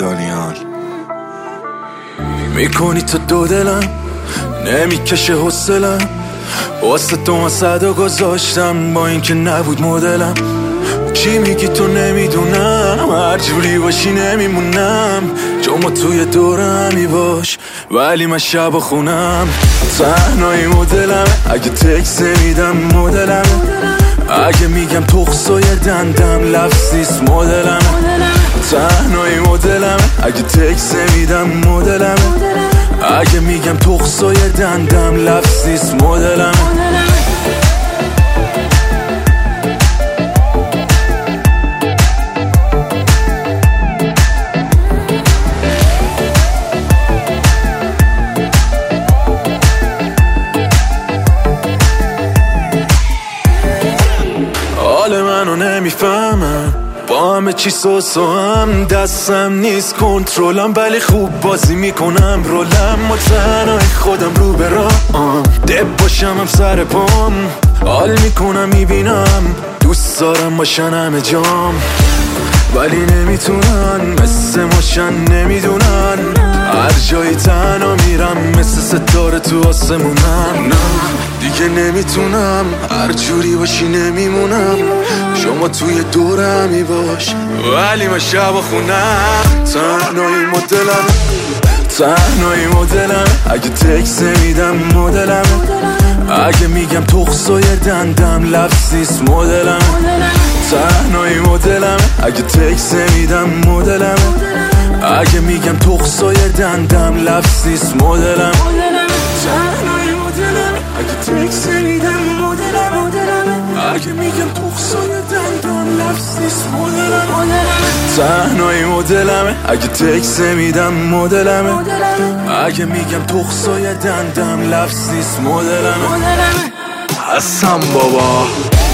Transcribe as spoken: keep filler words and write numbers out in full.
دانیال. میکنی تو دو دلم نمیکشه حوصلم، واسه تو من صدا گذاشتم با اینکه نبود مدلم. چی میگی تو نمیدونم، هر جوری باشی نمیمونم، چون ما توی دورمی باش ولی من شب خونم. تنهایی مدلم اگه تکس میدم مدلم، اگه میگم تخصای دندم لفظیست مدلم. تنهایی مدلم اگه تکس میدم مدلم، اگه میگم تخصای دندم لفظیست مدلم. حال منو نمیفهمم، با همه چی سوسو هم دستم نیست کنترلم، ولی خوب بازی میکنم رولم. ما تنهای خودم رو برام دب باشم هم سر پام، حال میکنم میبینم دوست دارم باشن همه جام، ولی نمیتونن مثل ماشن نمیدونن. هر جایی تنها میرم مثل ستاره تو آسمونم. نه دیگه نمیتونم، هر جوری باشی نمیمونم، شما توی دورمی باش ولی من شب خونم. تنهایی مدلم تنهایی مدلم اگه تکس میدم مدلم، اگه میگم تخصای دندم لفظیست مدلم. تنهایی مدلم اگه تکس میدم مدلم، اگه میگم تخصای دندم لفظیست مدلم. تنهایی مدلم اگه تکس میدم مدلم، اگه میگم تخصای دندم لفظیست مدلم. تنهایی مدلم اگه تکس میدم مدلم، اگه میگم تخصای دندم لفظیست مدلم. هستم بابا.